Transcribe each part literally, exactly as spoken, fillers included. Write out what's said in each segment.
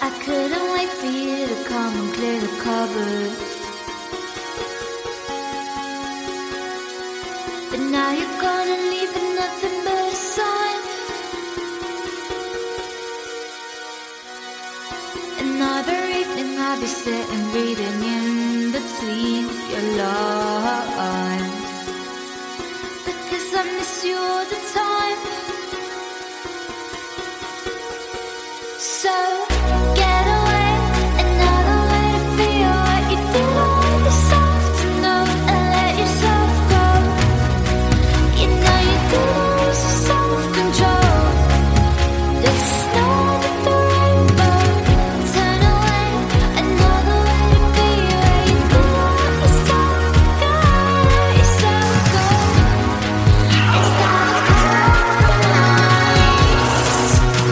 I couldn't wait for you to come and clear the cupboard. But now you're gone and leaving nothing but a sign. Another evening I'll be sitting reading in between your lines, because I miss you all the time. So get away, another way to feel what you do on yourself, to know and let yourself go. You know you do lose your self-control. There's snow under the rainbow. Turn away, another way to be where you do let yourself go, let yourself go. It's not a compromise.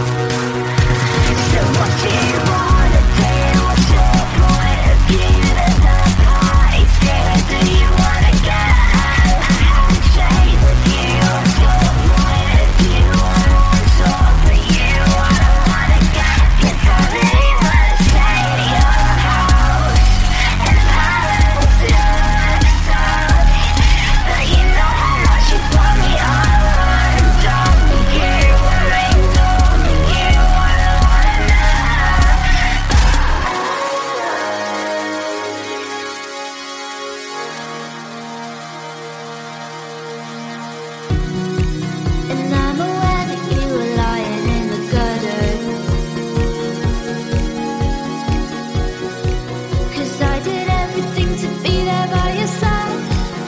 So what do you wanna do? What's your point of view? There's no party spirit. Do you wanna get out? I haven't stayed with you. What's your point of view? I want talk for you. I don't wanna get. You don't really wanna stay at your house. And if I was yours, but you know how much you put me on. Don't you worry, don't you wanna wanna know. And I'm aware that you were lying in the gutter, 'cause I did everything to be there by your side.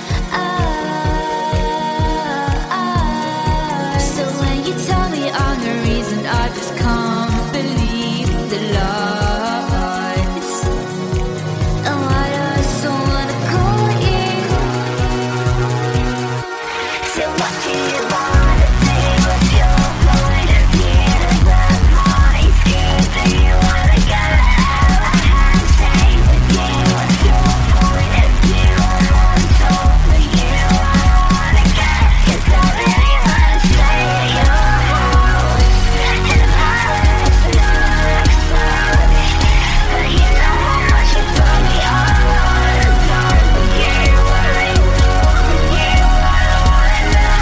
Ah, ah. So when you tell me I'm the reason, I just can't believe the lies. And why do I so wanna call you? So what do you wanna do? What's your point of view? There's no party scheme. Do you wanna get out? I can't stay with you. What's your point of view? I want talk for you. I don't wanna get. You don't really wanna stay at your house. And if I was yours, but you know how much you put me on. Don't you worry, don't you? I don't wanna know.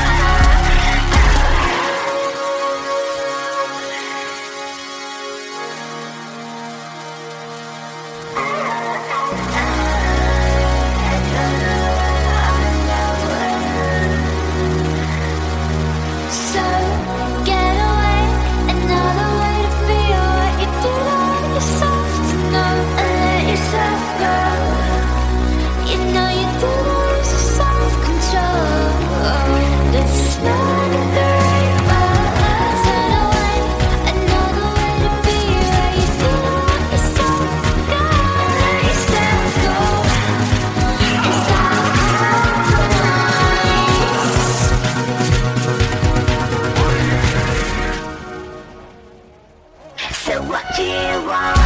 So get away, another way to feel what you do on yourself, to know and let yourself go. You know you do lose your self-control. There's snow under the rainbow. Turn away, another way to be where you do let yourself go, let yourself go. It's all compromise. So what do you want?